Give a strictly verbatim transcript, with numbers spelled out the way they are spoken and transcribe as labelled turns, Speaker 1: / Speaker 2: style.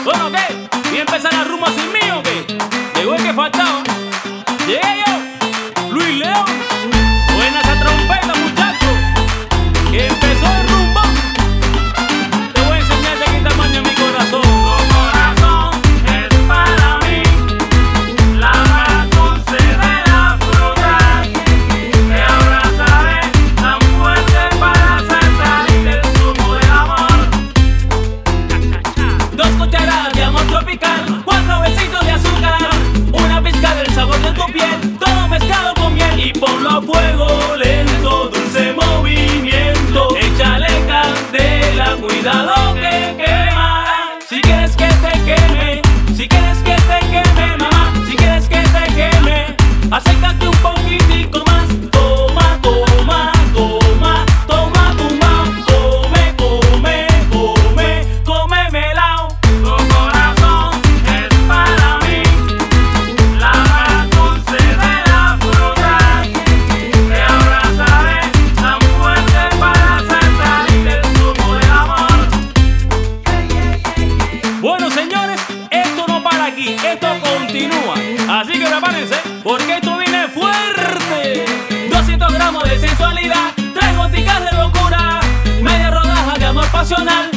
Speaker 1: Bueno, ¿qué? ¿Y empezar la rumba sin mí o qué? Llegó el que faltaba. Llegué yo, Luis León. Buena esa trompeta, muchacho, que empezó el rumbo. Te voy a enseñar de qué tamaño es mi corazón.
Speaker 2: Tu corazón es para mí, la dulce de las frutas, que abrazaré tan fuerte para hacer salir el zumo del amor.
Speaker 1: Dos cucharadas de amor tropical, cuatro besitos de azúcar, una pizca del sabor de tu piel, todo mezclado con miel. Y ponlo a fuego lento, dulce movimiento. Échale candela, cuidado que quema. Si quieres que te queme, si quieres que te queme, mamá, si quieres que te queme, acércate un poquitico más. Toma, toma, toma, toma tu mamá. Come, come, come, come melao.
Speaker 2: Tu corazón es para mí, la dulce de las frutas, que abrazaré tan fuerte para hacer salir el zumo del amor.
Speaker 1: Bueno, señores, esto no para aquí, esto continúa. Así que prepárense, porque esto viene fuerte. doscientos gramos de sensualidad, tres goticas de locura, media rodaja de amor pasional.